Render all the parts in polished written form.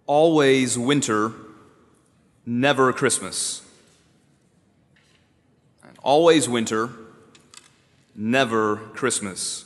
Always winter, never Christmas. And always winter, never Christmas.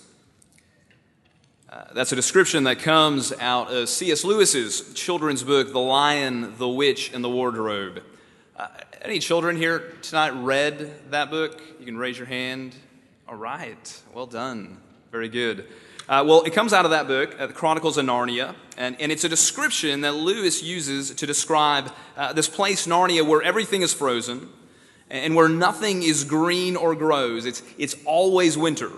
That's a description that comes out of C.S. Lewis's children's book, The Lion, the Witch, and the Wardrobe. Any children here tonight read that book? You can raise your hand. All right. Well done. Very good. Well, it comes out of that book, The Chronicles of Narnia, and it's a description that Lewis uses to describe this place, Narnia, where everything is frozen and where nothing is green or grows. It's always winter.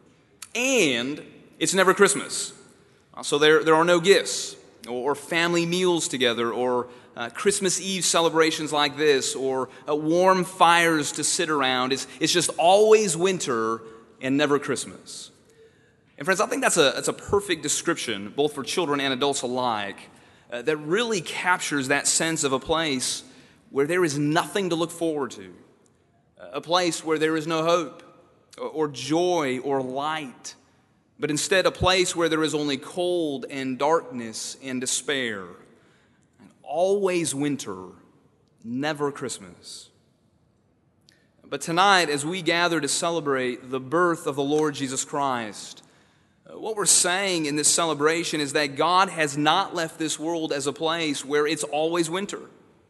And it's never Christmas. So there are no gifts or family meals together or Christmas Eve celebrations like this or warm fires to sit around. It's just always winter and never Christmas. And friends, I think that's a perfect description, both for children and adults alike, that really captures that sense of a place where there is nothing to look forward to, a place where there is no hope or joy or light, but instead a place where there is only cold and darkness and despair. And always winter, never Christmas. But tonight, as we gather to celebrate the birth of the Lord Jesus Christ, what we're saying in this celebration is that God has not left this world as a place where it's always winter.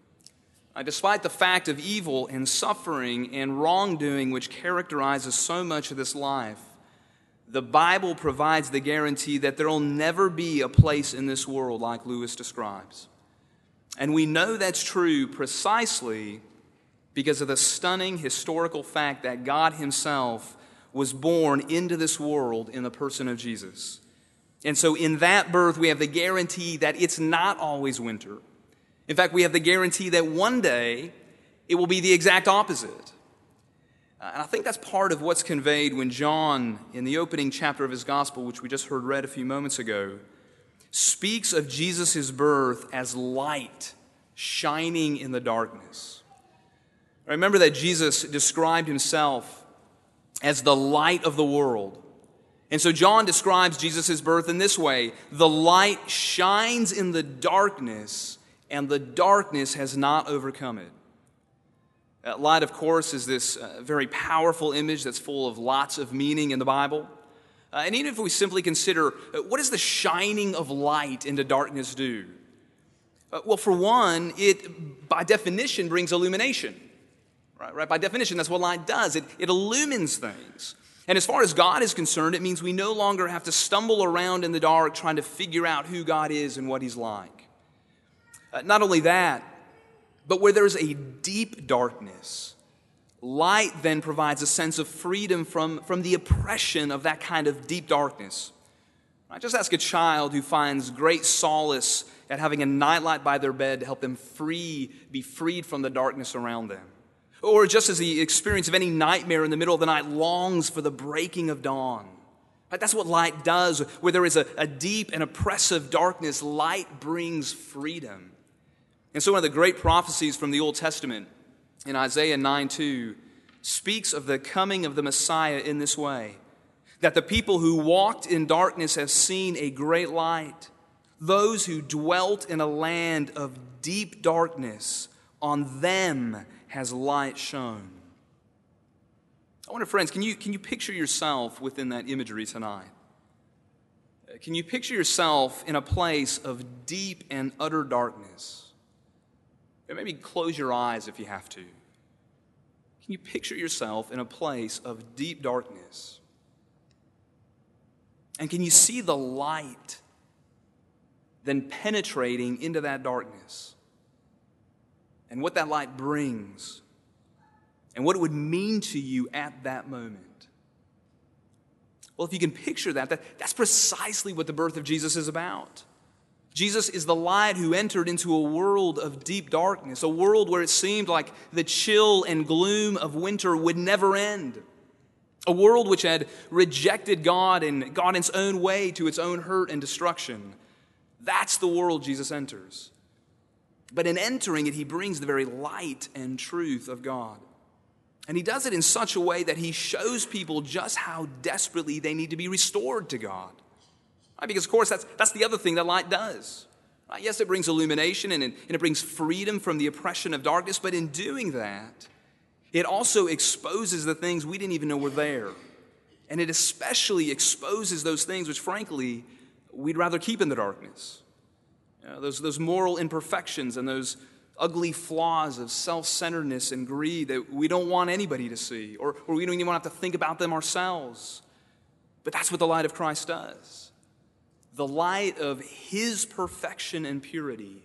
Despite the fact of evil and suffering and wrongdoing which characterizes so much of this life, the Bible provides the guarantee that there will never be a place in this world like Lewis describes. And we know that's true precisely because of the stunning historical fact that God himself was born into this world in the person of Jesus. And so in that birth, we have the guarantee that it's not always winter. In fact, we have the guarantee that one day it will be the exact opposite. And I think that's part of what's conveyed when John, in the opening chapter of his gospel, which we just heard read a few moments ago, speaks of Jesus' birth as light shining in the darkness. Remember that Jesus described himself as the light of the world. And so John describes Jesus' birth in this way: the light shines in the darkness, and the darkness has not overcome it. Light, of course, is this very powerful image that's full of lots of meaning in the Bible. And even if we simply consider, what does the shining of light into darkness do? Well, for one, it, by definition, brings illumination. Right? By definition, that's what light does. It illumines things. And as far as God is concerned, it means we no longer have to stumble around in the dark trying to figure out who God is and what he's like. Not only that, but where there's a deep darkness, light then provides a sense of freedom from the oppression of that kind of deep darkness. Just ask a child who finds great solace at having a nightlight by their bed to help them be freed from the darkness around them. Or just as the experience of any nightmare in the middle of the night longs for the breaking of dawn. That's what light does. Where there is a deep and oppressive darkness, light brings freedom. And so one of the great prophecies from the Old Testament in Isaiah 9:2 speaks of the coming of the Messiah in this way: that the people who walked in darkness have seen a great light. Those who dwelt in a land of deep darkness, on them has light shone. I wonder, friends, can you picture yourself within that imagery tonight? Can you picture yourself in a place of deep and utter darkness? Maybe close your eyes if you have to. Can you picture yourself in a place of deep darkness? And can you see the light then penetrating into that darkness? And what that light brings, and what it would mean to you at that moment. Well, if you can picture that's precisely what the birth of Jesus is about. Jesus is the light who entered into a world of deep darkness, a world where it seemed like the chill and gloom of winter would never end. A world which had rejected God and gone its own way to its own hurt and destruction. That's the world Jesus enters. But in entering it, he brings the very light and truth of God. And he does it in such a way that he shows people just how desperately they need to be restored to God. Because, of course, that's the other thing that light does. Yes, it brings illumination and it brings freedom from the oppression of darkness, but in doing that, it also exposes the things we didn't even know were there. And it especially exposes those things which, frankly, we'd rather keep in the darkness. Those moral imperfections and those ugly flaws of self-centeredness and greed that we don't want anybody to see, or we don't even want to have to think about them ourselves. But that's what the light of Christ does. The light of his perfection and purity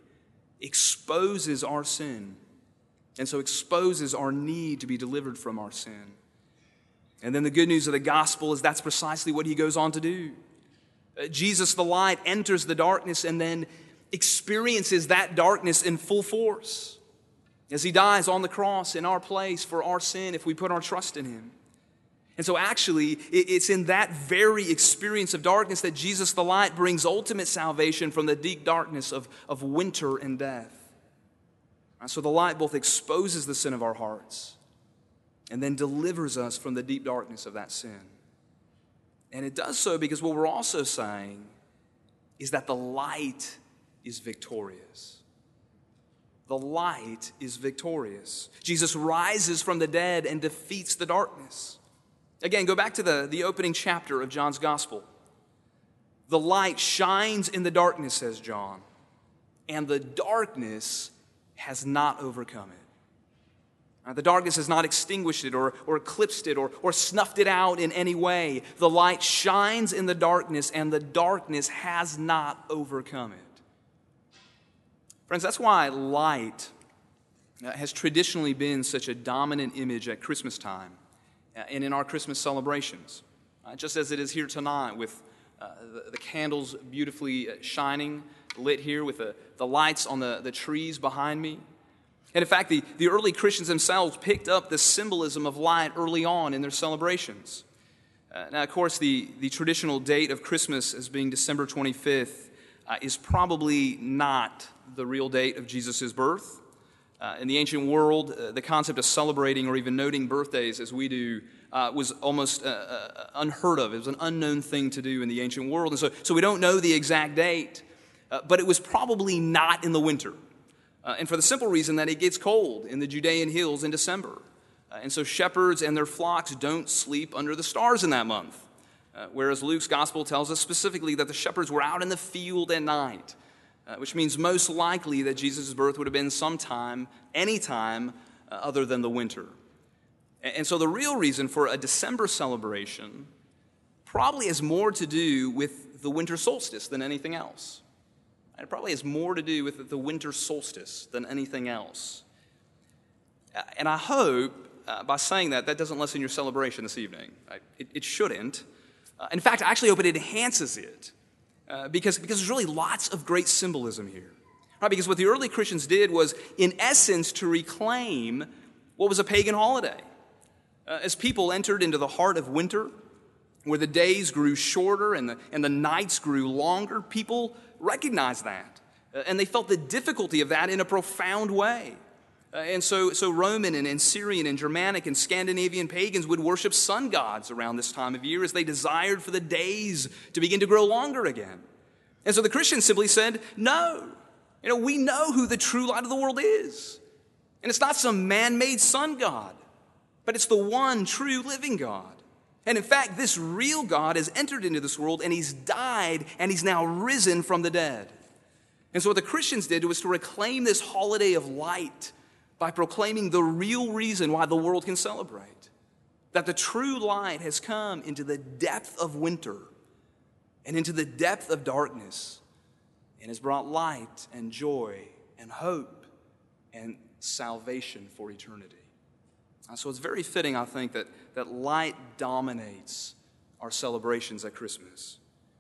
exposes our sin, and so exposes our need to be delivered from our sin. And then the good news of the gospel is that's precisely what he goes on to do. Jesus, the light, enters the darkness and then experiences that darkness in full force as he dies on the cross in our place for our sin if we put our trust in him. And so actually, it's in that very experience of darkness that Jesus, the light, brings ultimate salvation from the deep darkness of winter and death. And so the light both exposes the sin of our hearts and then delivers us from the deep darkness of that sin. And it does so because what we're also saying is that the light is victorious. The light is victorious. Jesus rises from the dead and defeats the darkness. Again, go back to the opening chapter of John's Gospel. The light shines in the darkness, says John, and the darkness has not overcome it. The darkness has not extinguished it or eclipsed it or snuffed it out in any way. The light shines in the darkness, and the darkness has not overcome it. Friends, that's why light has traditionally been such a dominant image at Christmas time and in our Christmas celebrations. Just as it is here tonight with the candles beautifully shining, lit here with the lights on the trees behind me. And in fact, the early Christians themselves picked up the symbolism of light early on in their celebrations. Now, of course, the traditional date of Christmas as being December 25th is probably not the real date of Jesus' birth. In the ancient world, the concept of celebrating or even noting birthdays as we do was almost unheard of. It was an unknown thing to do in the ancient world. And so we don't know the exact date, but it was probably not in the winter. And for the simple reason that it gets cold in the Judean hills in December. And so shepherds and their flocks don't sleep under the stars in that month. Whereas Luke's gospel tells us specifically that the shepherds were out in the field at night, which means most likely that Jesus' birth would have been sometime, anytime other than the winter. And so the real reason for a December celebration probably has more to do with the winter solstice than anything else. It probably has more to do with the winter solstice than anything else. And I hope by saying that doesn't lessen your celebration this evening. It shouldn't. In fact, I actually hope it enhances it because there's really lots of great symbolism here. Right? Because what the early Christians did was, in essence, to reclaim what was a pagan holiday. As people entered into the heart of winter, where the days grew shorter and the nights grew longer, people recognized that. And they felt the difficulty of that in a profound way. And so Roman and Syrian and Germanic and Scandinavian pagans would worship sun gods around this time of year as they desired for the days to begin to grow longer again. And so the Christians simply said, no, we know who the true light of the world is. And it's not some man-made sun god, but it's the one true living God. And in fact, this real God has entered into this world, and he's died, and he's now risen from the dead. And so what the Christians did was to reclaim this holiday of light by proclaiming the real reason why the world can celebrate. That the true light has come into the depth of winter and into the depth of darkness and has brought light and joy and hope and salvation for eternity. So it's very fitting, I think, that light dominates our celebrations at Christmas.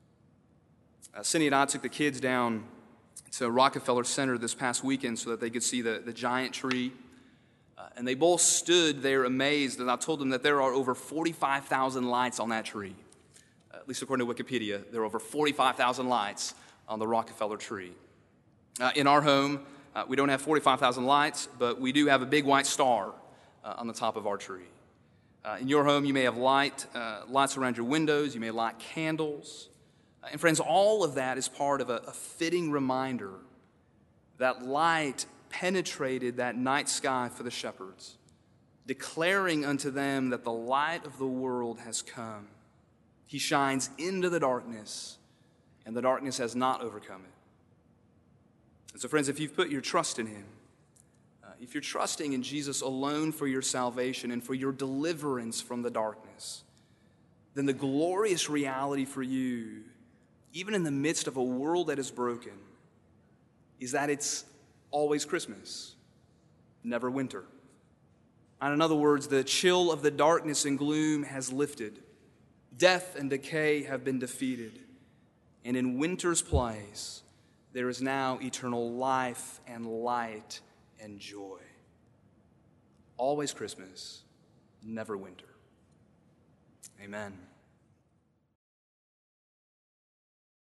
Cindy and I took the kids down to Rockefeller Center this past weekend so that they could see the giant tree. And they both stood there amazed, and I told them that there are over 45,000 lights on that tree. At least according to Wikipedia, there are over 45,000 lights on the Rockefeller tree. In our home, we don't have 45,000 lights, but we do have a big white star on the top of our tree. In your home, you may have lights around your windows. You may light candles. And friends, all of that is part of a fitting reminder That light penetrated that night sky for the shepherds, declaring unto them that the light of the world has come. He shines into the darkness, and the darkness has not overcome it. And so, friends, if you've put your trust in him, if you're trusting in Jesus alone for your salvation and for your deliverance from the darkness, then the glorious reality for you, even in the midst of a world that is broken, is that it's always Christmas, never winter. And in other words, the chill of the darkness and gloom has lifted. Death and decay have been defeated. And in winter's place, there is now eternal life and light and joy. Always Christmas, never winter. Amen.